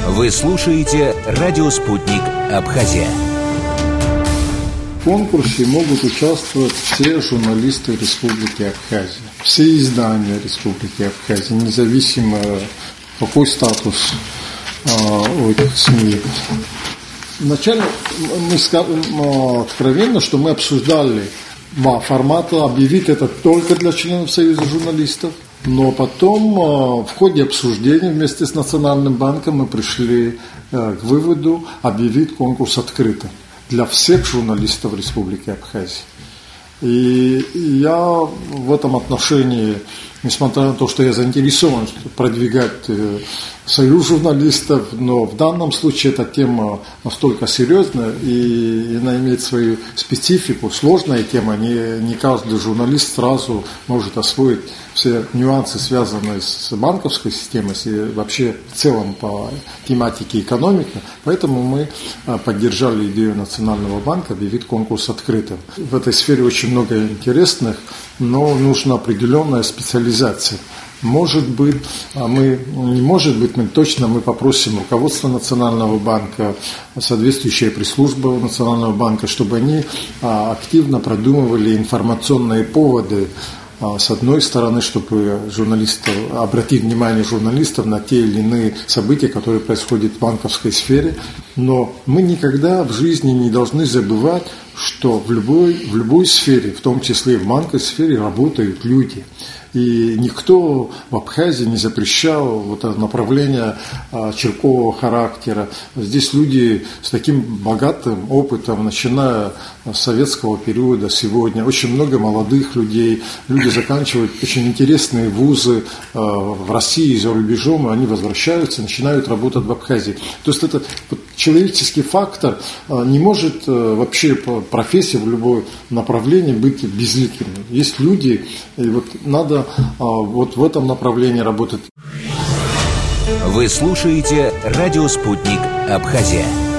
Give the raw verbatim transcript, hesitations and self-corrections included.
Вы слушаете радио «Спутник Абхазия». В конкурсе могут участвовать все журналисты Республики Абхазия, все издания Республики Абхазия, независимо какой статус а, у этих СМИ. Вначале мы скажем откровенно, что мы обсуждали два формата: объявить это только для членов Союза журналистов. Но потом в ходе обсуждения вместе с Национальным банком мы пришли к выводу объявить конкурс открытым для всех журналистов Республики Абхазия. И я в этом отношении, несмотря на то, что я заинтересован продвигать союз журналистов, но в данном случае эта тема настолько серьезная, и она имеет свою специфику, сложная тема, не, не каждый журналист сразу может освоить все нюансы, связанные с банковской системой и вообще в целом по тематике экономики. Поэтому мы поддержали идею Национального банка объявить конкурс открытым. В этой сфере очень много интересных, но нужна определенная специализация. Может быть, мы, не может быть, мы точно мы попросим руководство Национального банка, соответствующая пресс-служба Национального банка, чтобы они активно продумывали информационные поводы. С одной стороны, чтобы журналисты, обратить внимание журналистов на те или иные события, которые происходят в банковской сфере. Но мы никогда в жизни не должны забывать, что в любой, в любой сфере, в том числе и в банковской сфере, работают люди. И никто в Абхазии не запрещал вот это направление а, черкового характера. Здесь люди с таким богатым опытом, начиная с советского периода сегодня. Очень много молодых людей. Люди заканчивают очень интересные вузы а, в России и за рубежом, и они возвращаются, начинают работать в Абхазии. То есть это вот, человеческий фактор а, не может а, вообще по профессии в любое направление быть безликим. Есть люди, и вот надо вот в этом направлении работать. Вы слушаете радио «Спутник Абхазия».